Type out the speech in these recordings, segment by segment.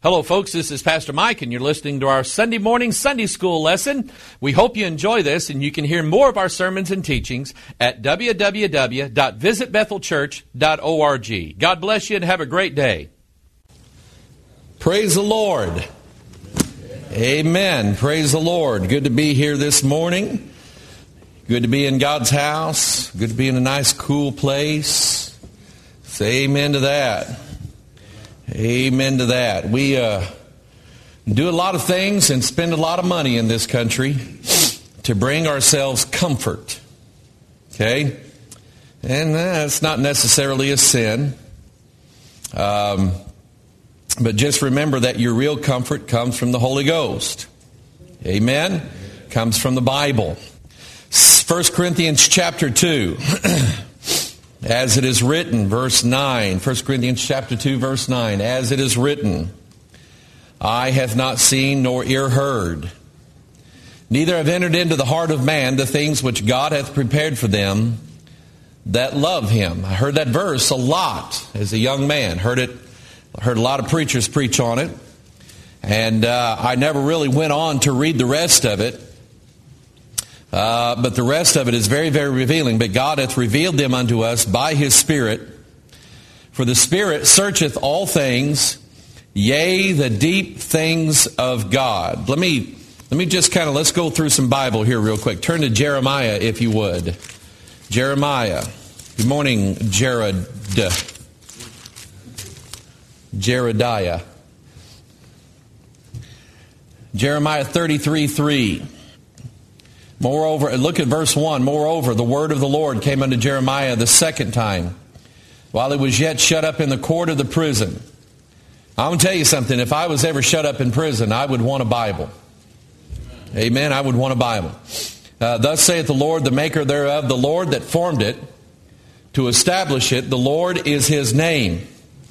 Hello, folks. This is Pastor Mike, and you're listening to our Sunday morning Sunday school lesson. We hope you enjoy this, and you can hear more of our sermons and teachings at www.visitbethelchurch.org. God bless you, and have a great day. Praise the Lord. Amen. Praise the Lord. Good to be here this morning. Good to be in God's house. Good to be in a nice, cool place. Say amen to that. Amen to that. We do a lot of things and spend a lot of money in this country to bring ourselves comfort. Okay? And that's not necessarily a sin. But just remember that your real comfort comes from the Holy Ghost. Amen? Comes from the Bible. 1 Corinthians chapter 2. As it is written, verse 9, 1 Corinthians chapter 2, verse 9, as it is written, eye hath not seen nor ear heard, neither have entered into the heart of man the things which God hath prepared for them that love Him. I heard that verse a lot as a young man. Heard a lot of preachers preach on it, and I never really went on to read the rest of it. But the rest of it is very, very revealing. But God hath revealed them unto us by His Spirit. For the Spirit searcheth all things, yea, the deep things of God. Let me just let's go through some Bible here real quick. Turn to Jeremiah, if you would. Jeremiah. Good morning, Jerediah. Jeremiah 33:3. Moreover, look at verse 1. Moreover, the word of the Lord came unto Jeremiah the second time, while he was yet shut up in the court of the prison. I'm going to tell you something. If I was ever shut up in prison, I would want a Bible. Amen. I would want a Bible. Thus saith the Lord, the maker thereof, the Lord that formed it, to establish it. The Lord is His name.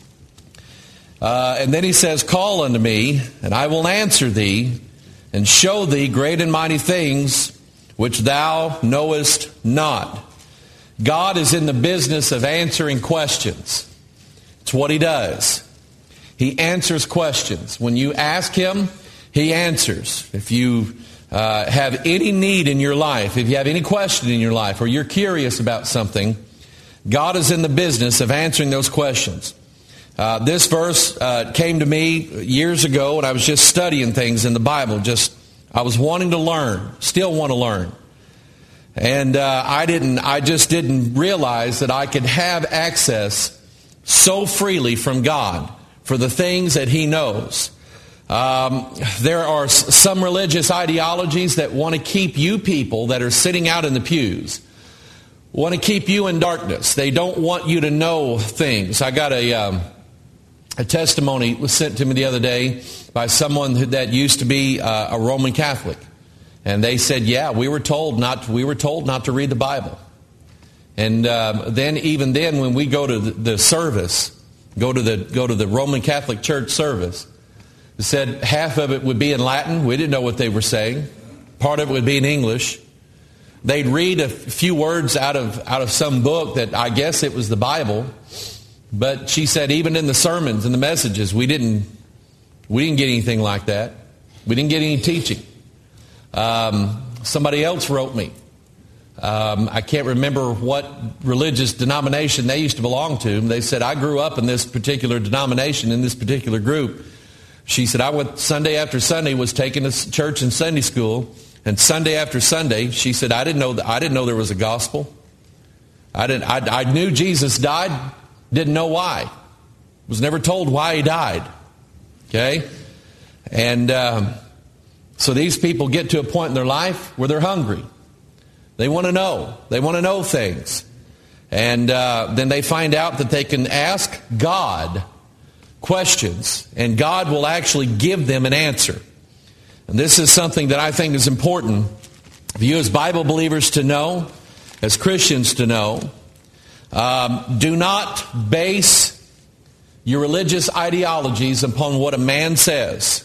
And then He says, call unto me, and I will answer thee, and show thee great and mighty things which thou knowest not. God is in the business of answering questions. It's what He does. He answers questions. When you ask Him, He answers. If you have any need in your life, if you have any question in your life, or you're curious about something, God is in the business of answering those questions. This verse came to me years ago when I was just studying things in the Bible. I was wanting to learn, still want to learn. And I just didn't realize that I could have access so freely from God for the things that He knows. There are some religious ideologies that want to keep you people that are sitting out in the pews, want to keep you in darkness. They don't want you to know things. I got a testimony was sent to me the other day by someone that used to be a Roman Catholic. And they said, yeah, we were told not to read the Bible. And even then when we go to the service, go to the Roman Catholic Church service, it said half of it would be in Latin. We didn't know what they were saying. Part of it would be in English. They'd read a few words out of some book that I guess it was the Bible. But she said even in the sermons and the messages, we didn't get anything like that. We didn't get any teaching. Somebody else wrote me. I can't remember what religious denomination they used to belong to. They said, I grew up in this particular denomination, in this particular group. She said, I went Sunday after Sunday, was taken to church and Sunday school. And Sunday after Sunday, she said, I didn't know there was a gospel. I knew Jesus died. Didn't know why. Was never told why He died. Okay? And so these people get to a point in their life where they're hungry. They want to know. They want to know things. And then they find out that they can ask God questions, and God will actually give them an answer. And this is something that I think is important for you as Bible believers to know, as Christians to know. Do not base your religious ideologies upon what a man says.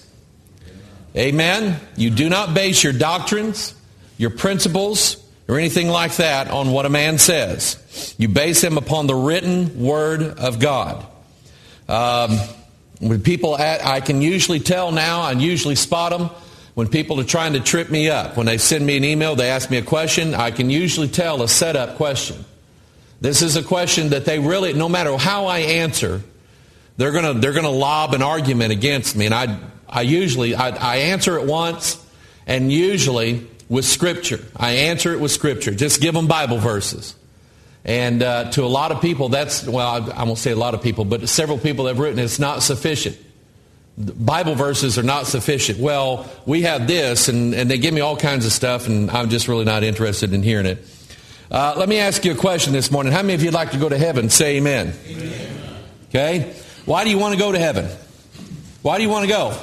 Amen? You do not base your doctrines, your principles, or anything like that on what a man says. You base them upon the written Word of God. When people, I can usually tell now, I usually spot them when people are trying to trip me up. When they send me an email, they ask me a question, I can usually tell a setup question. This is a question that they really, no matter how I answer, they're gonna lob an argument against me. And I usually answer it once, and usually with Scripture. I answer it with Scripture. Just give them Bible verses. And to a lot of people, I won't say a lot of people, but several people have written it's not sufficient. Bible verses are not sufficient. Well, we have this, and they give me all kinds of stuff, and I'm just really not interested in hearing it. Let me ask you a question this morning. How many of you would like to go to heaven? Say amen. Amen. Okay? Why do you want to go to heaven? Why do you want to go?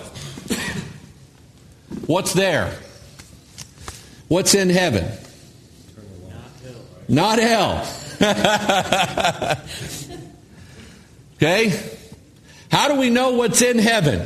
What's there? What's in heaven? Not hell. Okay? How do we know what's in heaven?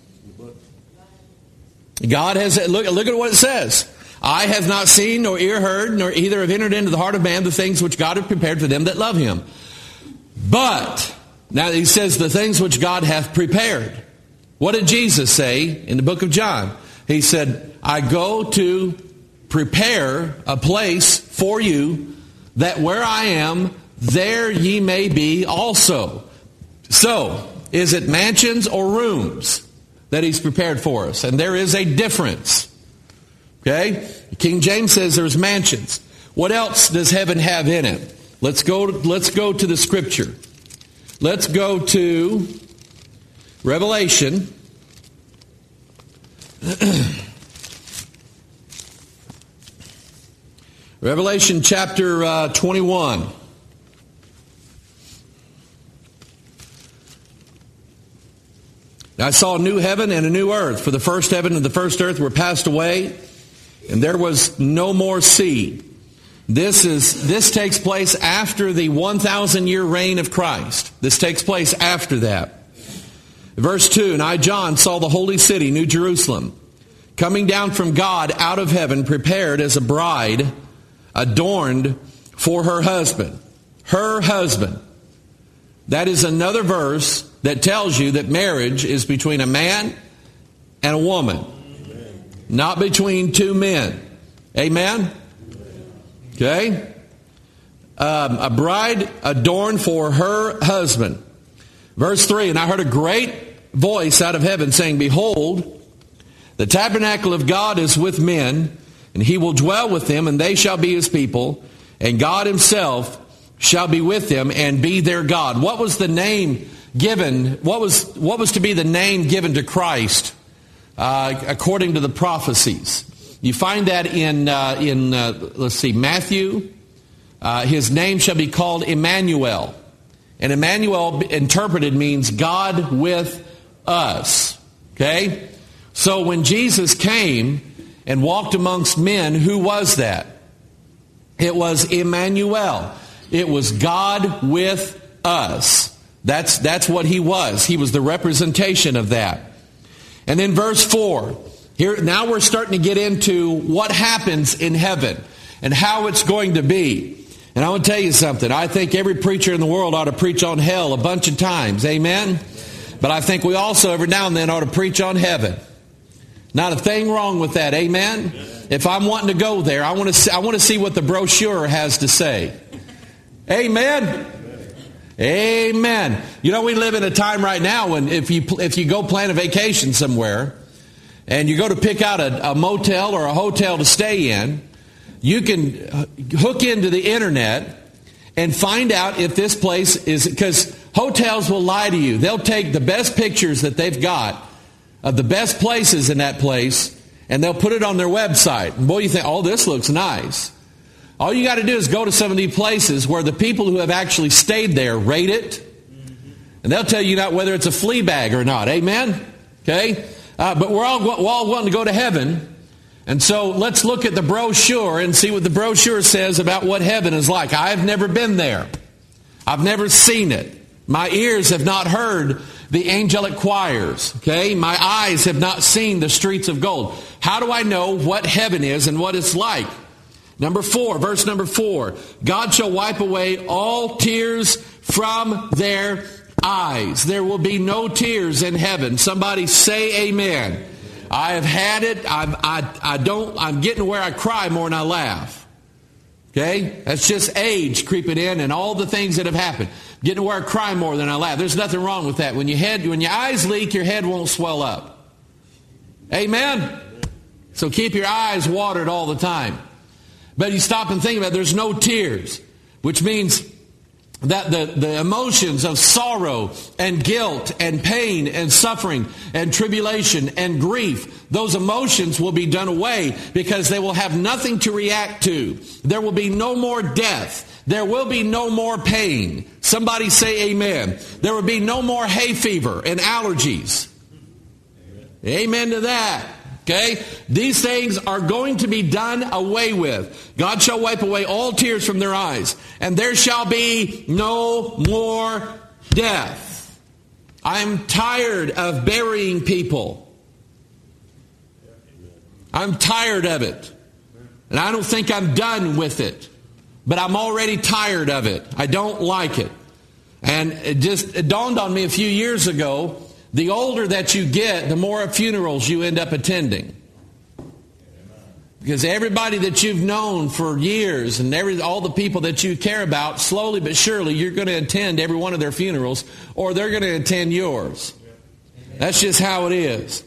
God has, look at what it says. Eye has not seen, nor ear heard, nor either have entered into the heart of man the things which God hath prepared for them that love him. But, now he says the things which God hath prepared. What did Jesus say in the book of John? He said, I go to prepare a place for you, that where I am, there ye may be also. So, is it mansions or rooms that he's prepared for us? And there is a difference. Okay? King James says there's mansions. What else does heaven have in it? Let's go to the Scripture. Let's go to Revelation. Revelation chapter 21. I saw a new heaven and a new earth, for the first heaven and the first earth were passed away, and there was no more sea. This takes place after the 1,000-year reign of Christ. This takes place after that. Verse 2, and I, John, saw the holy city, New Jerusalem, coming down from God out of heaven, prepared as a bride, adorned for her husband. Her husband. That is another verse that tells you that marriage is between a man and a woman. Amen. Not between two men. Amen? Okay? A bride adorned for her husband. Verse 3, and I heard a great voice out of heaven saying, behold, the tabernacle of God is with men, and he will dwell with them, and they shall be his people, and God himself shall be with them and be their God. What was the name given? What was to be the name given to Christ according to the prophecies? You find that in Matthew. His name shall be called Emmanuel. And Emmanuel interpreted means God with us. Okay? So when Jesus came and walked amongst men, who was that? It was Emmanuel. It was God with us. That's what he was. He was the representation of that. And then verse 4. Here, now we're starting to get into what happens in heaven and how it's going to be. And I want to tell you something. I think every preacher in the world ought to preach on hell a bunch of times. Amen? But I think we also every now and then ought to preach on heaven. Not a thing wrong with that. Amen? If I'm wanting to go there, I want to see what the brochure has to say. Amen? Amen. You know, we live in a time right now when if you go plan a vacation somewhere and you go to pick out a motel or a hotel to stay in, you can hook into the internet and find out if this place is, because hotels will lie to you. They'll take the best pictures that they've got of the best places in that place, and they'll put it on their website. And boy, you think, oh, this looks nice. All you got to do is go to some of these places where the people who have actually stayed there rate it, and they'll tell you not whether it's a flea bag or not. Amen? Okay? But we're all wanting to go to heaven. And so let's look at the brochure and see what the brochure says about what heaven is like. I've never been there. I've never seen it. My ears have not heard the angelic choirs. Okay? My eyes have not seen the streets of gold. How do I know what heaven is and what it's like? Number 4, verse number 4. God shall wipe away all tears from their eyes. There will be no tears in heaven. Somebody say amen. I have had it. I'm getting to where I cry more than I laugh. Okay? That's just age creeping in and all the things that have happened. Getting to where I cry more than I laugh. There's nothing wrong with that. When your eyes leak, your head won't swell up. Amen? So keep your eyes watered all the time. But you stop and think about it, there's no tears, which means that the emotions of sorrow and guilt and pain and suffering and tribulation and grief, those emotions will be done away because they will have nothing to react to. There will be no more death. There will be no more pain. Somebody say amen. There will be no more hay fever and allergies. Amen to that. Okay? These things are going to be done away with. God shall wipe away all tears from their eyes, and there shall be no more death. I'm tired of burying people. I'm tired of it. And I don't think I'm done with it. But I'm already tired of it. I don't like it. And it dawned on me a few years ago, the older that you get, the more funerals you end up attending. Because everybody that you've known for years and all the people that you care about, slowly but surely, you're going to attend every one of their funerals, or they're going to attend yours. That's just how it is.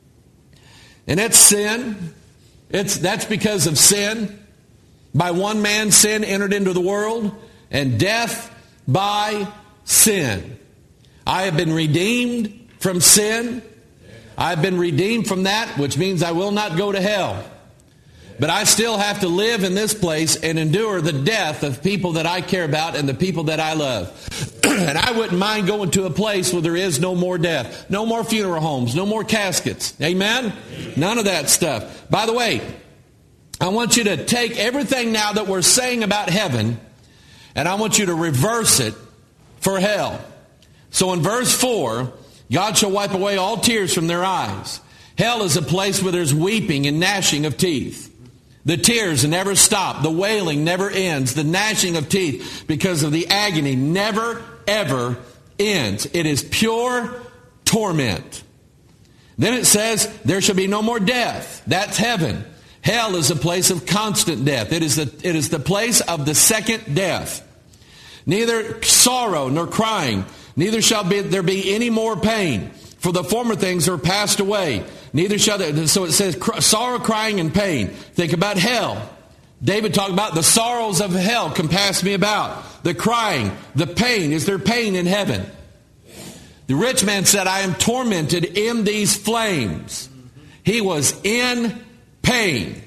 And that's sin. That's because of sin. By one man sin entered into the world, and death by sin. I have been redeemed from sin. I've been redeemed from that, which means I will not go to hell. But I still have to live in this place and endure the death of people that I care about and the people that I love. And I wouldn't mind going to a place where there is no more death. No more funeral homes. No more caskets. Amen? None of that stuff. By the way, I want you to take everything now that we're saying about heaven, and I want you to reverse it for hell. So in verse 4, God shall wipe away all tears from their eyes. Hell is a place where there's weeping and gnashing of teeth. The tears never stop. The wailing never ends. The gnashing of teeth because of the agony never, ever ends. It is pure torment. Then it says, there shall be no more death. That's heaven. Hell is a place of constant death. It is the place of the second death. Neither sorrow nor crying, neither shall there be any more pain. For the former things are passed away. Neither shall there. So it says sorrow, crying, and pain. Think about hell. David talked about the sorrows of hell compass me about. The crying, the pain. Is there pain in heaven? The rich man said, I am tormented in these flames. He was in pain.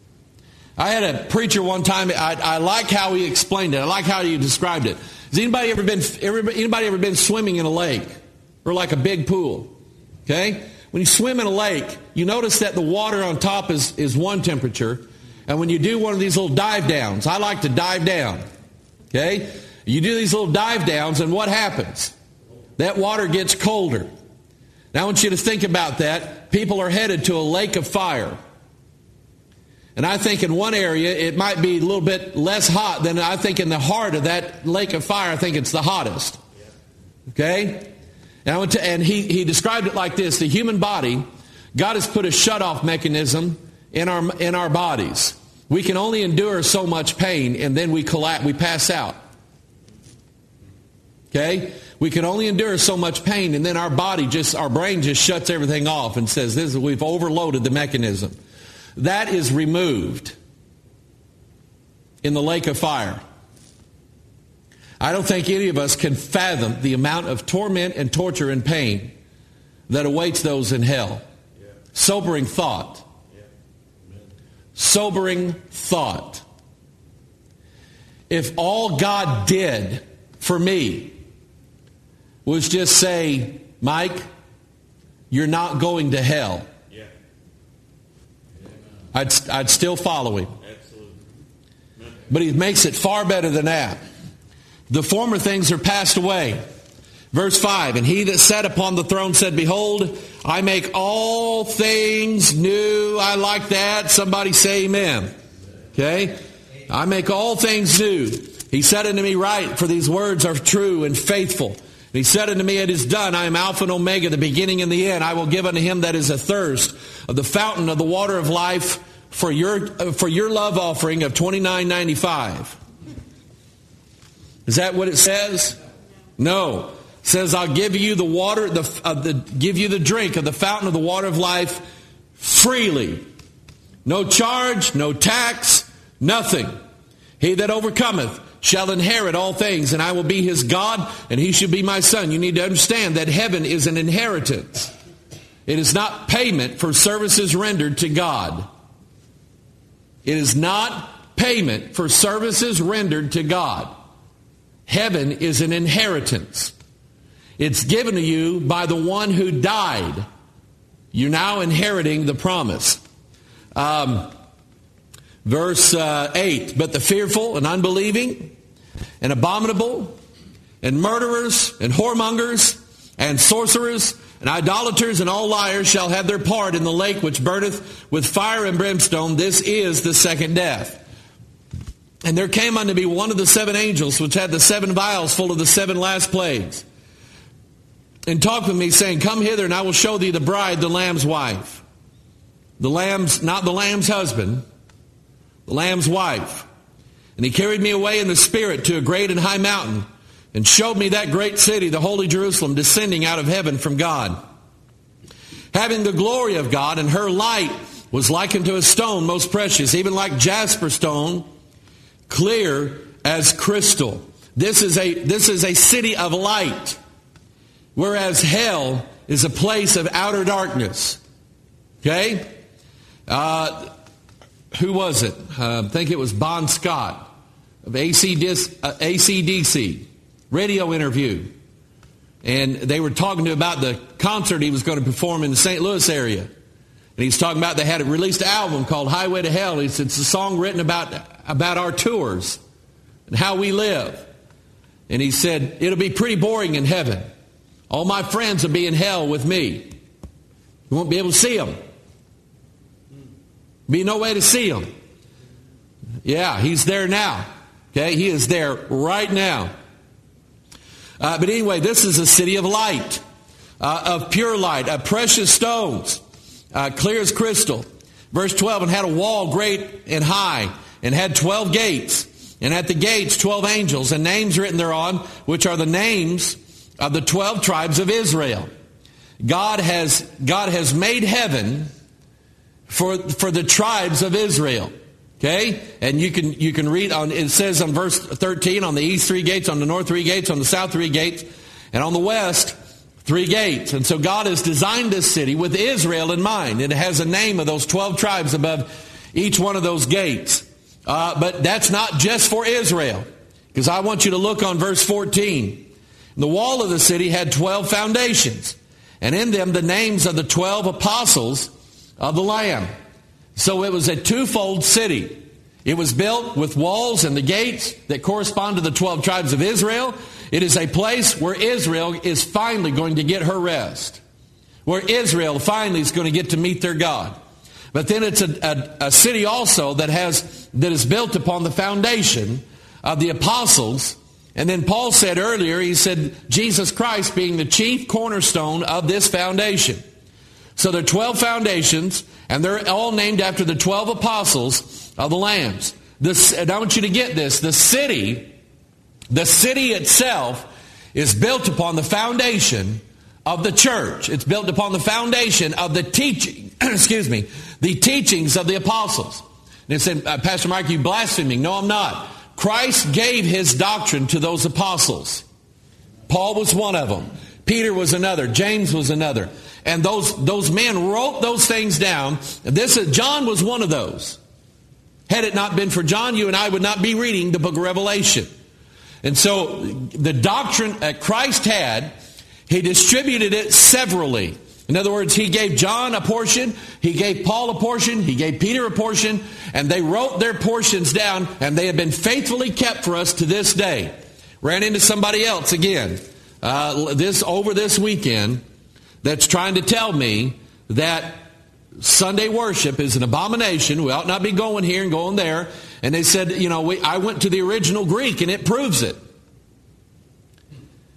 I had a preacher one time. I like how he explained it. I like how he described it. Has anybody ever been swimming in a lake? Or like a big pool. Okay? When you swim in a lake, you notice that the water on top is one temperature. And when you do one of these little dive downs, I like to dive down. Okay? You do these little dive downs, and what happens? That water gets colder. Now I want you to think about that. People are headed to a lake of fire. And I think in one area it might be a little bit less hot than I think in the heart of that lake of fire. I think it's the hottest. Okay? And he described it like this. The human body, God has put a shut-off mechanism in our bodies. We can only endure so much pain, and then we collapse, we pass out. Okay? We can only endure so much pain, and then our brain just shuts everything off and says, we've overloaded the mechanism. That is removed in the lake of fire. I don't think any of us can fathom the amount of torment and torture and pain that awaits those in hell. Yeah. Sobering thought. Yeah. Sobering thought. If all God did for me was just say, Mike, you're not going to hell, yeah. I'd still follow him. Absolutely. But he makes it far better than that. The former things are passed away. Verse 5, and he that sat upon the throne said, behold, I make all things new. I like that. Somebody say amen. Okay? I make all things new. He said unto me, write, for these words are true and faithful. He said unto me, it is done. I am Alpha and Omega, the beginning and the end. I will give unto him that is athirst of the fountain of the water of life for your love offering of $29.95. Is that what it says? No. It says, I'll give you the water, give you the drink of the fountain of the water of life freely. No charge, no tax, nothing. He that overcometh shall inherit all things, and I will be his God, and he shall be my son. You need to understand that heaven is an inheritance. It is not payment for services rendered to God. It is not payment for services rendered to God. Heaven is an inheritance. It's given to you by the one who died. You're now inheriting the promise. Verse 8, but the fearful and unbelieving and abominable and murderers and whoremongers and sorcerers and idolaters and all liars shall have their part in the lake which burneth with fire and brimstone. This is the second death. And there came unto me one of the seven angels which had the seven vials full of the seven last plagues, and talked with me, saying, come hither, and I will show thee the bride, the Lamb's wife. The Lamb's, not the Lamb's husband, the Lamb's wife. And he carried me away in the Spirit to a great and high mountain, and showed me that great city, the holy Jerusalem, descending out of heaven from God, having the glory of God, and her light was like unto a stone most precious, even like jasper stone, clear as crystal. This is a city of light, whereas hell is a place of outer darkness. Okay? Who was it? I think it was Bon Scott of AC/DC radio interview. And they were talking to him about the concert he was going to perform in the St. Louis area. And he's talking about they had released an album called Highway to Hell. He said it's a song written about our tours and how we live. And he said, it'll be pretty boring in heaven. All my friends will be in hell with me. You won't be able to see them. Be no way to see him. Yeah, he's there now. Okay, he is there right now. But anyway, this is a city of light, of pure light, of precious stones, clear as crystal. Verse 12, and had a wall great and high, and had 12 gates, and at the gates 12 angels, and names written thereon, which are the names of the 12 tribes of Israel. God has made heaven for the tribes of Israel. Okay? And you can read on, it says on verse 13, on the east 3 gates, on the north 3 gates, on the south 3 gates, and on the west 3 gates. And so God has designed this city with Israel in mind. It has a name of those 12 tribes above each one of those gates. But that's not just for Israel, because I want you to look on verse 14. The wall of the city had 12 foundations, and in them the names of the 12 apostles of the Lamb. So it was a twofold city. It was built with walls and the gates that correspond to the 12 tribes of Israel. It is a place where Israel is finally going to get her rest, where Israel finally is going to get to meet their God. But then it's a city also that is built upon the foundation of the apostles. And then Paul said earlier, he said, Jesus Christ being the chief cornerstone of this foundation. So there are 12 foundations, and they're all named after the 12 apostles of the Lambs. And I want you to get this. The city itself is built upon the foundation of the church. It's built upon the foundation of the teaching, the teachings of the apostles. And they said, Pastor Mike, you blaspheming. No, I'm not. Christ gave his doctrine to those apostles. Paul was one of them. Peter was another. James was another. And those men wrote those things down. John was one of those. Had it not been for John, you and I would not be reading the book of Revelation. And so the doctrine that Christ had, he distributed it severally. In other words, he gave John a portion, he gave Paul a portion, he gave Peter a portion, and they wrote their portions down, and they have been faithfully kept for us to this day. Ran into somebody else again over this weekend that's trying to tell me that Sunday worship is an abomination. We ought not be going here and going there. And they said, I went to the original Greek and it proves it.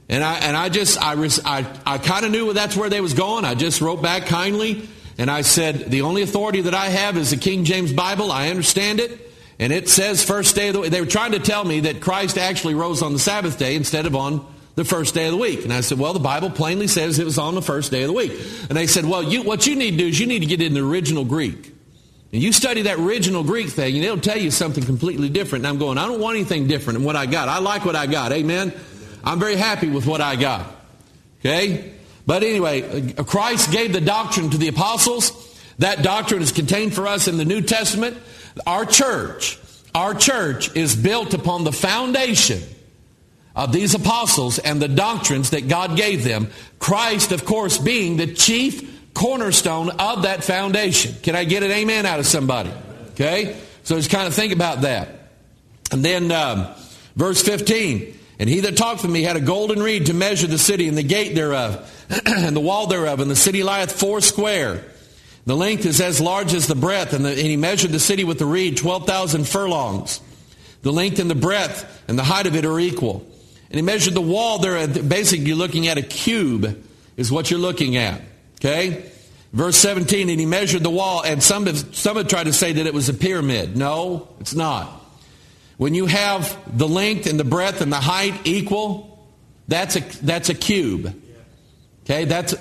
And I kind of knew that's where they was going. I just wrote back kindly, and I said, the only authority that I have is the King James Bible. I understand it. And it says first day of the week. They were trying to tell me that Christ actually rose on the Sabbath day instead of on the first day of the week. And I said, well, the Bible plainly says it was on the first day of the week. And they said, well, what you need to do is you need to get in the original Greek. And you study that original Greek thing, and it'll tell you something completely different. And I'm going, I don't want anything different than what I got. I like what I got. Amen? I'm very happy with what I got. Okay? But anyway, Christ gave the doctrine to the apostles. That doctrine is contained for us in the New Testament. Our church is built upon the foundation of these apostles and the doctrines that God gave them. Christ, of course, being the chief cornerstone of that foundation. Can I get an amen out of somebody? Okay? So just kind of think about that. And then verse 15. And he that talked with me had a golden reed to measure the city and the gate thereof and the wall thereof. And the city lieth foursquare. The length is as large as the breadth. And he measured the city with the reed 12,000 furlongs. The length and the breadth and the height of it are equal. And he measured the wall there. Basically, you're looking at a cube is what you're looking at. Okay? Verse 17, and he measured the wall. And some have tried to say that it was a pyramid. No, it's not. When you have the length and the breadth and the height equal, that's a cube. Okay? That's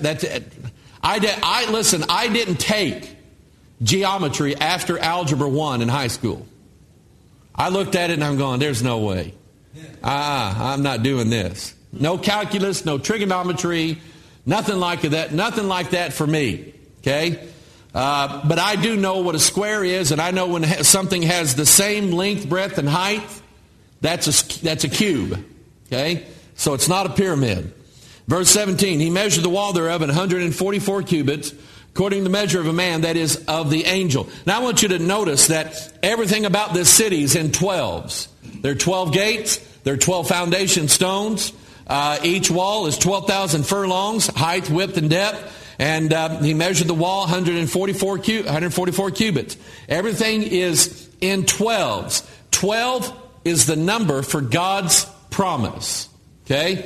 listen, I didn't take geometry after Algebra 1 in high school. I looked at it and I'm going, there's no way. I'm not doing this. No calculus, no trigonometry, nothing like that for me. Okay? But I do know what a square is, and I know when something has the same length, breadth, and height, that's a cube. Okay? So it's not a pyramid. Verse 17, he measured the wall thereof 144 cubits, according to the measure of a man, that is, of the angel. Now I want you to notice that everything about this city is in 12s. There are 12 gates. There are 12 foundation stones. Each wall is 12,000 furlongs, height, width, and depth. And he measured the wall 144 cubits. Everything is in 12s. 12 is the number for God's promise. Okay?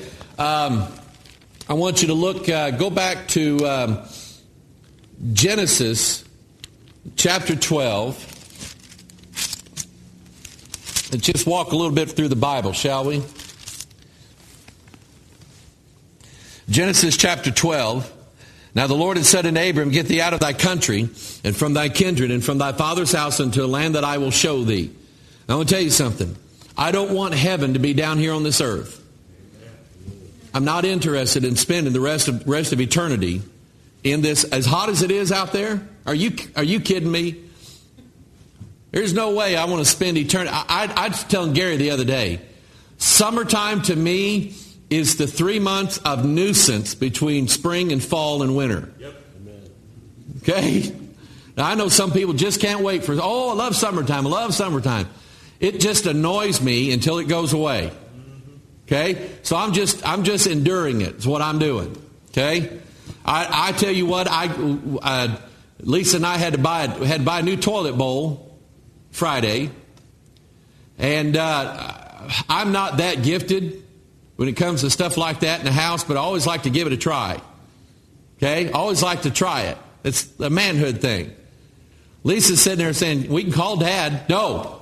I want you to look, go back to Genesis chapter 12. Let's just walk a little bit through the Bible, shall we? Genesis chapter 12. Now the Lord had said unto Abram, get thee out of thy country, and from thy kindred, and from thy father's house, into a land that I will show thee. Now, I want to tell you something. I don't want heaven to be down here on this earth. I'm not interested in spending the rest of eternity in this, as hot as it is out there. Are you kidding me? There's no way I want to spend eternity. I was telling Gary the other day, summertime to me is the 3 months of nuisance between spring and fall and winter. Yep. Okay? Now, I know some people just can't wait for, I love summertime. I love summertime. It just annoys me until it goes away. Okay? So I'm just enduring it. Is what I'm doing. Okay? I tell you what, Lisa and I had to buy a new toilet bowl Friday. And I'm not that gifted when it comes to stuff like that in the house, but I always like to give it a try. Okay? I always like to try it. It's a manhood thing. Lisa's sitting there saying, we can call Dad. No.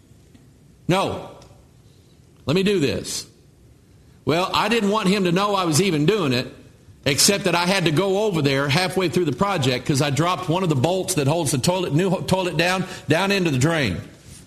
Let me do this. Well, I didn't want him to know I was even doing it, except that I had to go over there halfway through the project because I dropped one of the bolts that holds the new toilet down into the drain.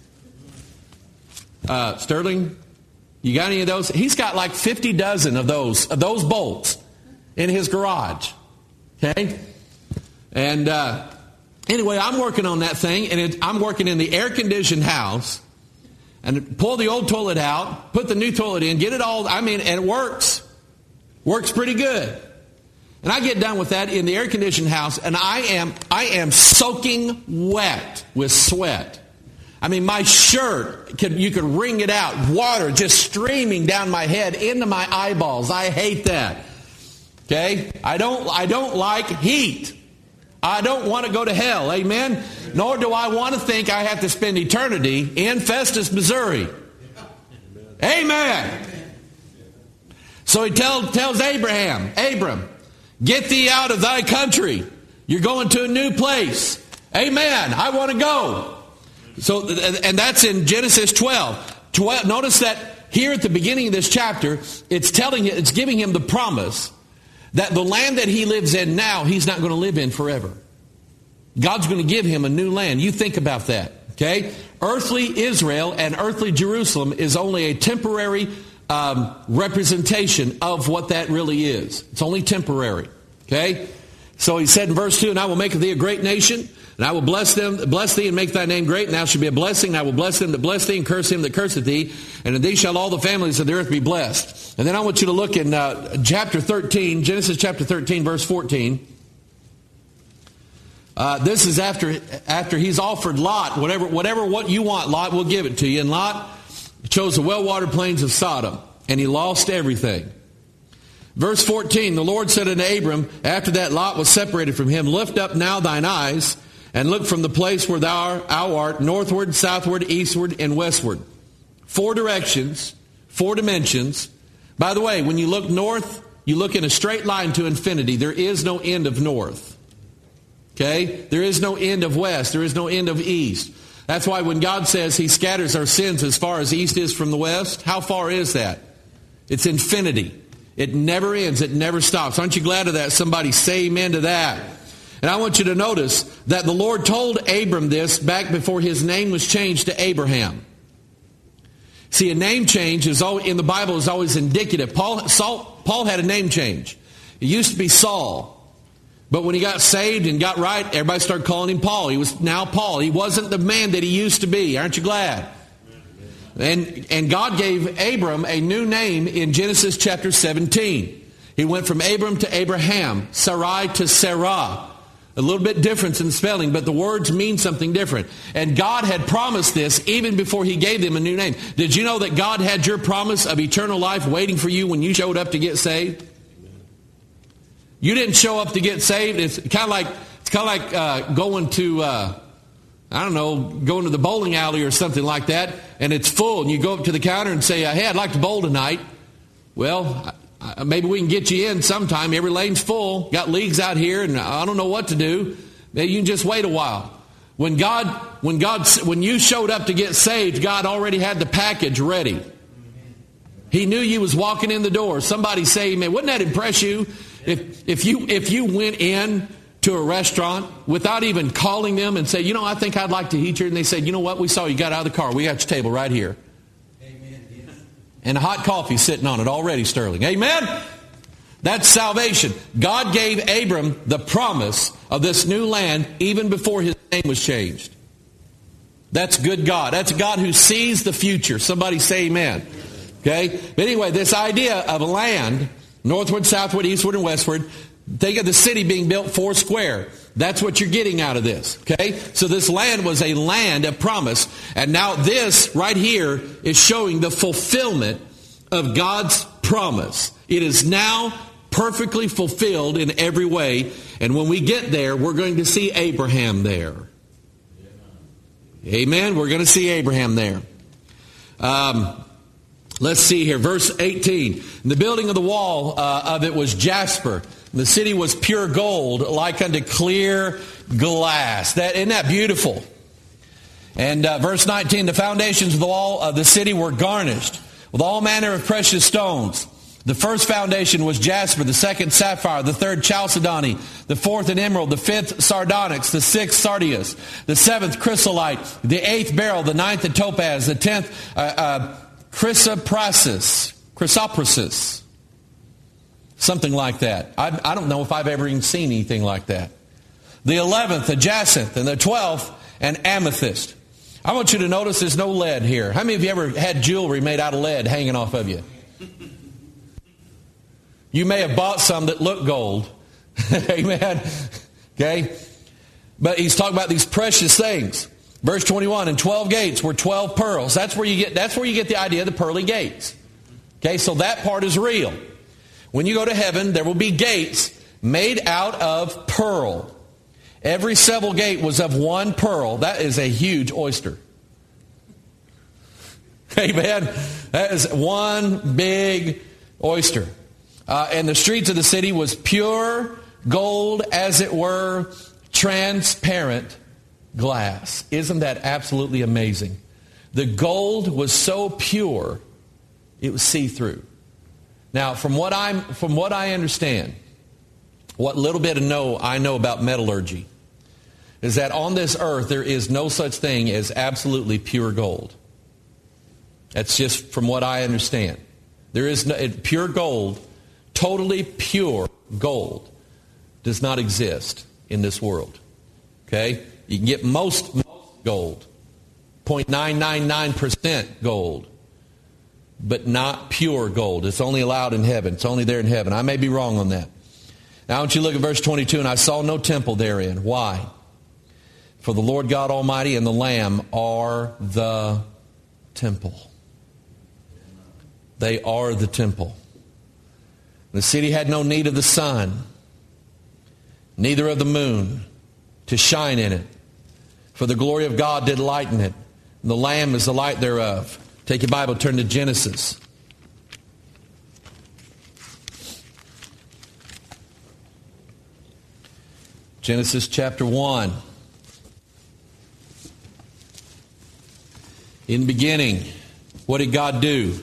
Sterling, you got any of those? He's got like 50 dozen of those bolts in his garage. Okay? And anyway, I'm working on that thing, and I'm working in the air-conditioned house, and pull the old toilet out, put the new toilet in, get it all, and it works. Works pretty good. And I get done with that in the air-conditioned house, and I am soaking wet with sweat. My shirt, you could wring it out. Water just streaming down my head into my eyeballs. I hate that. Okay? I don't like heat. I don't want to go to hell. Amen? Nor do I want to think I have to spend eternity in Festus, Missouri. Amen. So he tells Abram, get thee out of thy country. You're going to a new place. Amen. I want to go. So, and that's in Genesis 12. Notice that here at the beginning of this chapter, it's giving him the promise that the land that he lives in now, he's not going to live in forever. God's going to give him a new land. You think about that. Okay? Earthly Israel and earthly Jerusalem is only a temporary representation of what that really is. It's only temporary. Okay? So he said in verse 2, and I will make of thee a great nation, and I will bless thee and make thy name great, and thou shalt be a blessing, and I will bless them that bless thee, and curse him that curseth thee, and in thee shall all the families of the earth be blessed. And then I want you to look in chapter 13, Genesis chapter 13, verse 14. This is after he's offered Lot, what you want, Lot, we'll give it to you. And Lot chose the well-watered plains of Sodom, and he lost everything. Verse 14, the Lord said unto Abram, after that Lot was separated from him, lift up now thine eyes, and look from the place where thou art, northward, southward, eastward, and westward. 4 directions, 4 dimensions. By the way, when you look north, you look in a straight line to infinity. There is no end of north. Okay? There is no end of west. There is no end of east. That's why when God says he scatters our sins as far as east is from the west, how far is that? It's infinity. It never ends. It never stops. Aren't you glad of that? Somebody say amen to that. And I want you to notice that the Lord told Abram this back before his name was changed to Abraham. See, a name change in the Bible is always indicative. Paul had a name change. It used to be Saul. But when he got saved and got right, everybody started calling him Paul. He was now Paul. He wasn't the man that he used to be. Aren't you glad? And God gave Abram a new name in Genesis chapter 17. He went from Abram to Abraham, Sarai to Sarah. A little bit different in spelling, but the words mean something different. And God had promised this even before he gave them a new name. Did you know that God had your promise of eternal life waiting for you when you showed up to get saved? You didn't show up to get saved. It's kind of like going to going to the bowling alley or something like that, and it's full, and you go up to the counter and say, hey, I'd like to bowl tonight. Well, maybe we can get you in sometime. Every lane's full. Got leagues out here, and I don't know what to do. Maybe you can just wait a while. When you showed up to get saved, God already had the package ready. He knew you was walking in the door. Somebody say amen. Wouldn't that impress you? If you went in to a restaurant without even calling them and say, I think I'd like to eat here. And they said, you know what? We saw you got out of the car. We got your table right here. Amen. Yes. And a hot coffee sitting on it already, Sterling. Amen? That's salvation. God gave Abram the promise of this new land even before his name was changed. That's good God. That's a God who sees the future. Somebody say amen. Okay? But anyway, this idea of a land, northward, southward, eastward, and westward. Think of the city being built 4 square. That's what you're getting out of this. Okay? So this land was a land of promise. And now this right here is showing the fulfillment of God's promise. It is now perfectly fulfilled in every way. And when we get there, we're going to see Abraham there. Amen? We're going to see Abraham there. Let's see here. Verse 18. The building of the wall of it was jasper. The city was pure gold, like unto clear glass. Isn't that beautiful? And verse 19. The foundations of the wall of the city were garnished with all manner of precious stones. The first foundation was jasper, the second sapphire, the third chalcedony, the fourth an emerald, the fifth sardonyx, the sixth sardius, the seventh chrysolite, the eighth beryl, the ninth a topaz, the 10th chrysoprasus. Something like that. I don't know if I've ever even seen anything like that. The 11th, a jacinth, and the 12th, an amethyst. I want you to notice there's no lead here. How many of you ever had jewelry made out of lead hanging off of you? You may have bought some that look gold. Amen. Okay? But he's talking about these precious things. Verse 21, and 12 gates were 12 pearls. That's where you get the idea of the pearly gates. Okay, so that part is real. When you go to heaven, there will be gates made out of pearl. Every several gate was of one pearl. That is a huge oyster. Amen. That is one big oyster. And the streets of the city was pure gold, as it were, transparent glass. Isn't that absolutely amazing? The gold was so pure, it was see-through. Now, from what I understand, what little bit I know about metallurgy, is that on this earth there is no such thing as absolutely pure gold. That's just from what I understand. There is no, pure gold, totally pure gold, does not exist in this world. Okay? You can get most gold, 0.999% gold, but not pure gold. It's only allowed in heaven. It's only there in heaven. I may be wrong on that. Now I want you to look at verse 22. And I saw no temple therein. Why? For the Lord God Almighty and the Lamb are the temple. They are the temple. The city had no need of the sun, neither of the moon, to shine in it. For the glory of God did lighten it. And the Lamb is the light thereof. Take your Bible, turn to Genesis. Genesis chapter 1. In the beginning, what did God do?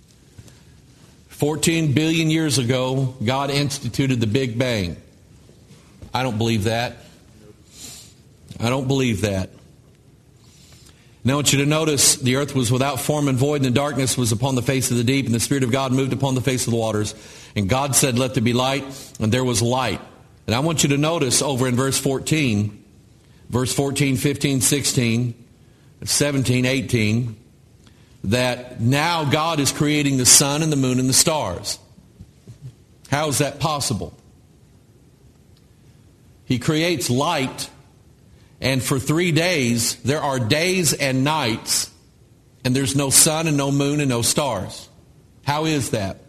14 billion years ago, God instituted the Big Bang. I don't believe that. I don't believe that. Now I want you to notice the earth was without form and void, and the darkness was upon the face of the deep, and the Spirit of God moved upon the face of the waters. And God said, let there be light, and there was light. And I want you to notice over in verse 14, 15, 16, 17, 18, that now God is creating the sun and the moon and the stars. How is that possible? He creates light, and for 3 days, there are days and nights, and there's no sun and no moon and no stars. How is that?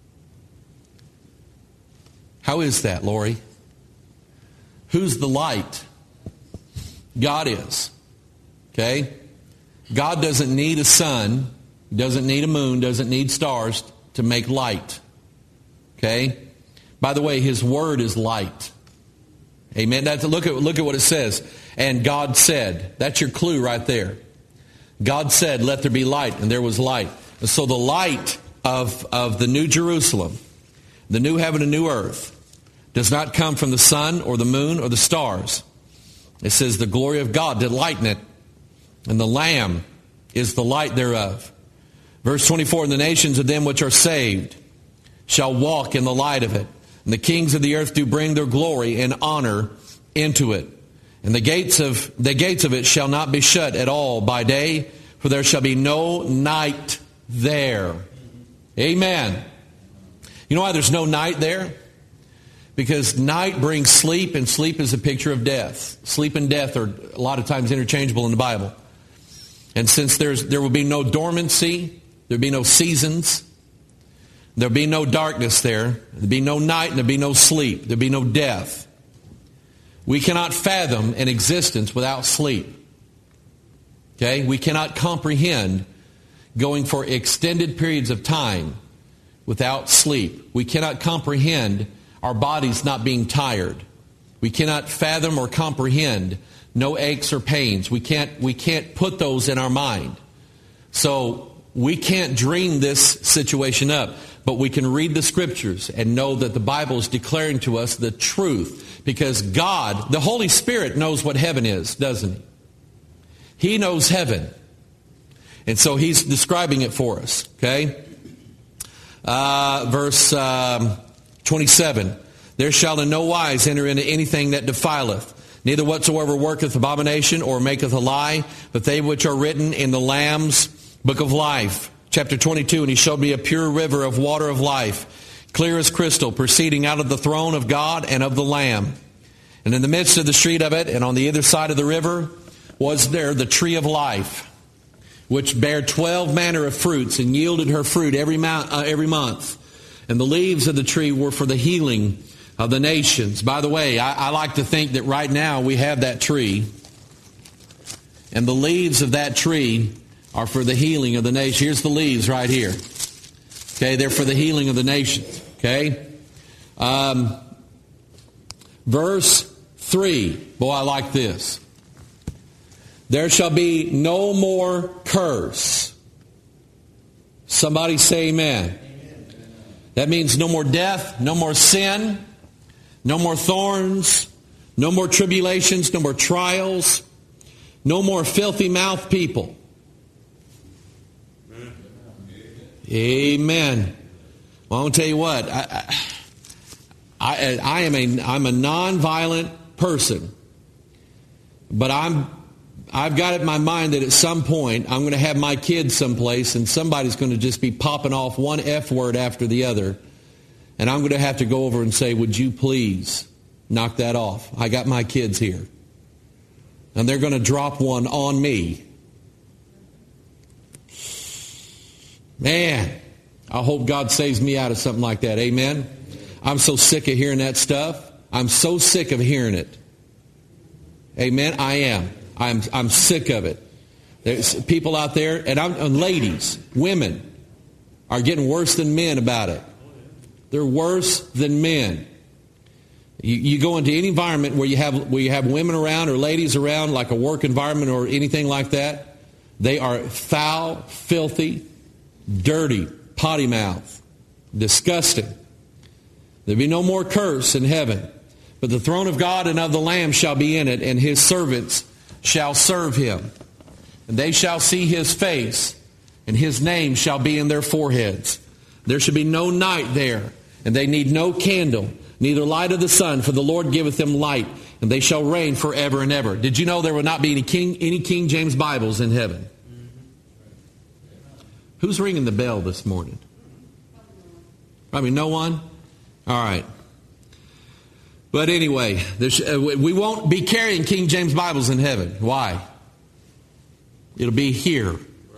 How is that, Lori? Who's the light? God is. Okay? God doesn't need a sun, doesn't need a moon, doesn't need stars to make light. Okay? By the way, His Word is light. Amen. Look at what it says. And God said. That's your clue right there. God said, let there be light, and there was light. And so the light of the New Jerusalem, the new heaven and new earth, does not come from the sun or the moon or the stars. It says the glory of God did lighten it, and the Lamb is the light thereof. Verse 24, and the nations of them which are saved shall walk in the light of it. And the kings of the earth do bring their glory and honor into it. And the gates of it shall not be shut at all by day, for there shall be no night there. Amen. You know why there's no night there? Because night brings sleep, and sleep is a picture of death. Sleep and death are a lot of times interchangeable in the Bible. And since there will be no dormancy, there will be no seasons, there will be no darkness there, there will be no night, and there will be no sleep, there will be no death. We cannot fathom an existence without sleep. Okay? We cannot comprehend going for extended periods of time without sleep. We cannot comprehend our bodies not being tired. We cannot fathom or comprehend no aches or pains. We can't put those in our mind. So we can't dream this situation up. But we can read the Scriptures and know that the Bible is declaring to us the truth. Because God, the Holy Spirit, knows what heaven is, doesn't He? He knows heaven. And so He's describing it for us. Okay? Verse 27. There shall in no wise enter into anything that defileth, neither whatsoever worketh abomination or maketh a lie, but they which are written in the Lamb's book of life. Chapter 22, and He showed me a pure river of water of life, clear as crystal, proceeding out of the throne of God and of the Lamb. And in the midst of the street of it, and on the other side of the river, was there the tree of life, which bare 12 manner of fruits, and yielded her fruit every month. And the leaves of the tree were for the healing of the nations. By the way, I like to think that right now we have that tree, and the leaves of that tree are for the healing of the nation. Here's the leaves right here. Okay, they're for the healing of the nations. Okay? Verse 3. Boy, I like this. There shall be no more curse. Somebody say amen. That means no more death, no more sin, no more thorns, no more tribulations, no more trials, no more filthy mouthed people. Amen. Well, I'll tell you what. I'm a non-violent person, but I've got it in my mind that at some point I'm going to have my kids someplace and somebody's going to just be popping off one F word after the other, and I'm going to have to go over and say, would you please knock that off? I got my kids here. And they're going to drop one on me. Man, I hope God saves me out of something like that. Amen? I'm so sick of hearing that stuff. I'm so sick of hearing it. Amen? I am. I'm sick of it. There's people out there, and ladies, women, are getting worse than men about it. They're worse than men. You go into any environment where you have women around or ladies around, like a work environment or anything like that, they are foul, filthy, dirty, potty mouth, disgusting. There'll be no more curse in heaven, but the throne of God and of the Lamb shall be in it, and his servants shall serve him. And they shall see his face, and his name shall be in their foreheads. There shall be no night there, and they need no candle, neither light of the sun, for the Lord giveth them light, and they shall reign forever and ever. Did you know there will not be any King James Bibles in heaven? Who's ringing the bell this morning? Probably no one? All right. But anyway, we won't be carrying King James Bibles in heaven. Why? It'll be here.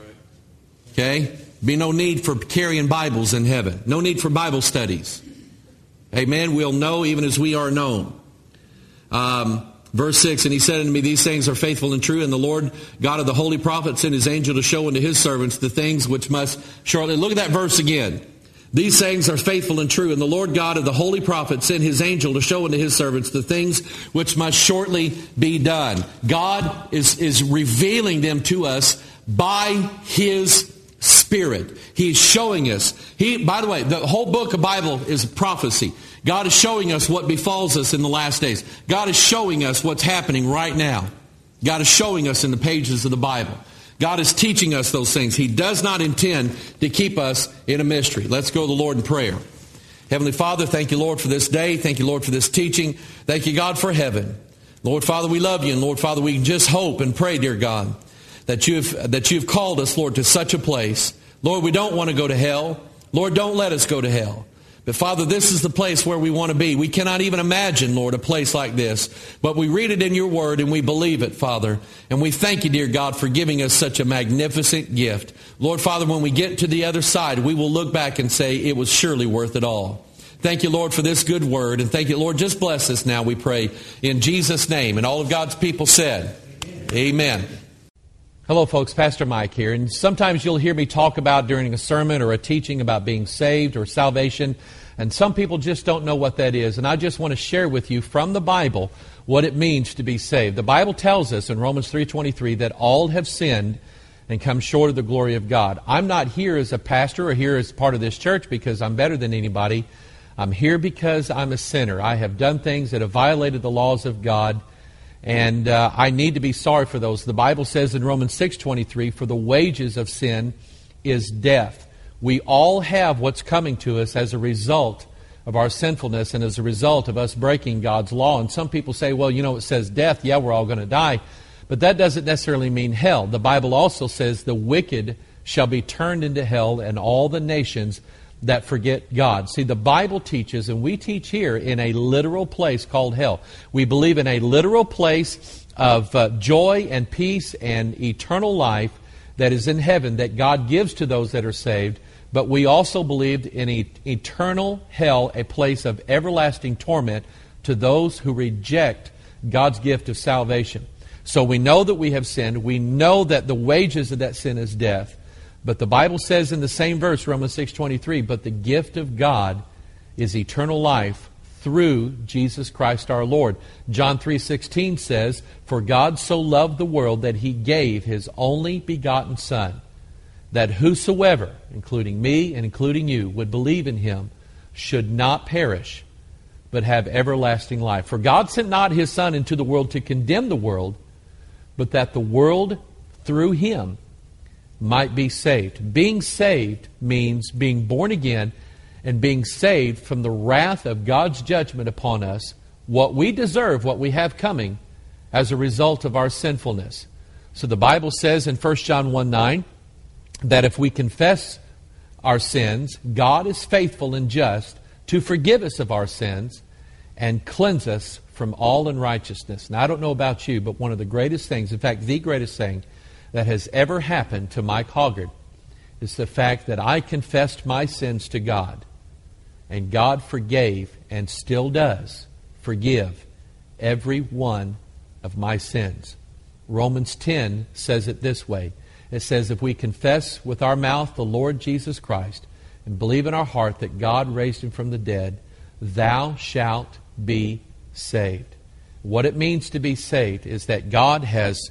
Okay? Be no need for carrying Bibles in heaven. No need for Bible studies. Amen? We'll know even as we are known. Verse 6, and he said unto me, these things are faithful and true, and the Lord God of the holy prophets sent his angel to show unto his servants the things which must shortly. Look at that verse again. These things are faithful and true, and the Lord God of the holy prophets sent his angel to show unto his servants the things which must shortly be done. God is revealing them to us by his Spirit. He's showing us. By the way, the whole book of Bible is prophecy. God is showing us what befalls us in the last days. God is showing us what's happening right now. God is showing us in the pages of the Bible. God is teaching us those things. He does not intend to keep us in a mystery. Let's go to the Lord in prayer. Heavenly Father, thank you, Lord, for this day. Thank you, Lord, for this teaching. Thank you, God, for heaven. Lord, Father, we love you. And Lord, Father, we just hope and pray, dear God, that you've called us, Lord, to such a place. Lord, we don't want to go to hell. Lord, don't let us go to hell. But Father, this is the place where we want to be. We cannot even imagine, Lord, a place like this. But we read it in your word and we believe it, Father. And we thank you, dear God, for giving us such a magnificent gift. Lord, Father, when we get to the other side, we will look back and say it was surely worth it all. Thank you, Lord, for this good word. And thank you, Lord, just bless us now, we pray, in Jesus' name. And all of God's people said, Amen. Hello, folks. Pastor Mike here. And sometimes you'll hear me talk about during a sermon or a teaching about being saved or salvation. And some people just don't know what that is. And I just want to share with you from the Bible what it means to be saved. The Bible tells us in Romans 3:23 that all have sinned and come short of the glory of God. I'm not here as a pastor or here as part of this church because I'm better than anybody. I'm here because I'm a sinner. I have done things that have violated the laws of God. And I need to be sorry for those. The Bible says in Romans 6:23, for the wages of sin is death. We all have what's coming to us as a result of our sinfulness and as a result of us breaking God's law. And some people say, well, you know, it says death. Yeah, we're all going to die. But that doesn't necessarily mean hell. The Bible also says the wicked shall be turned into hell, and all the nations that forget God. See, the Bible teaches, and we teach here, in a literal place called hell. We believe in a literal place of joy and peace and eternal life that is in heaven that God gives to those that are saved. But we also believed in eternal hell, a place of everlasting torment to those who reject God's gift of salvation. So we know that we have sinned. We know that the wages of that sin is death. But the Bible says in the same verse, Romans 6:23, but the gift of God is eternal life through Jesus Christ our Lord. John 3:16 says, "For God so loved the world that He gave His only begotten Son, that whosoever," including me and including you, "would believe in Him should not perish, but have everlasting life. For God sent not His Son into the world to condemn the world, but that the world through Him might be saved." Being saved means being born again and being saved from the wrath of God's judgment upon us, what we deserve, what we have coming, as a result of our sinfulness. So the Bible says in 1 John 1:9 that if we confess our sins, God is faithful and just to forgive us of our sins and cleanse us from all unrighteousness. Now, I don't know about you, but one of the greatest things, in fact, the greatest thing that has ever happened to Mike Hoggard is the fact that I confessed my sins to God. And God forgave and still does forgive every one of my sins. Romans 10 says it this way. It says, if we confess with our mouth the Lord Jesus Christ and believe in our heart that God raised Him from the dead, thou shalt be saved. What it means to be saved is that God has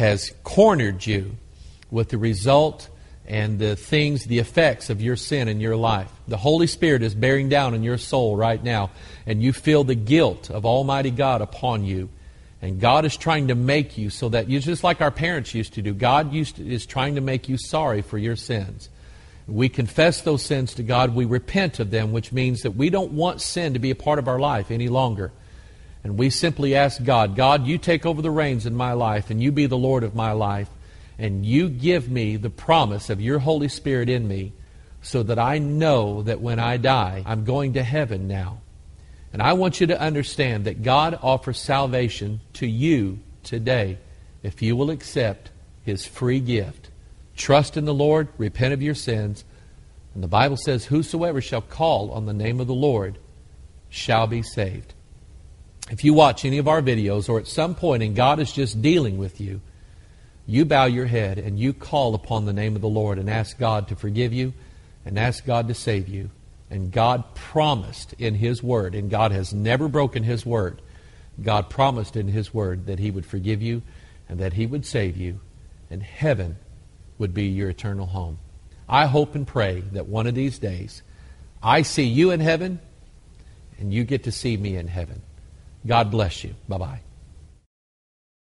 cornered you with the result and the things, the effects of your sin in your life. The Holy Spirit is bearing down in your soul right now, and you feel the guilt of Almighty God upon you. And God is trying to make you so that you, just like our parents used to do, God is trying to make you sorry for your sins. We confess those sins to God. We repent of them, which means that we don't want sin to be a part of our life any longer. And we simply ask God, God, you take over the reins in my life, and you be the Lord of my life. And you give me the promise of your Holy Spirit in me so that I know that when I die, I'm going to heaven now. And I want you to understand that God offers salvation to you today if you will accept His free gift. Trust in the Lord, repent of your sins, and the Bible says, whosoever shall call on the name of the Lord shall be saved. If you watch any of our videos or at some point and God is just dealing with you, you bow your head and you call upon the name of the Lord and ask God to forgive you and ask God to save you. And God promised in His Word, and God has never broken His Word, God promised in His Word that He would forgive you and that He would save you, and heaven would be your eternal home. I hope and pray that one of these days I see you in heaven and you get to see me in heaven. God bless you. Bye-bye.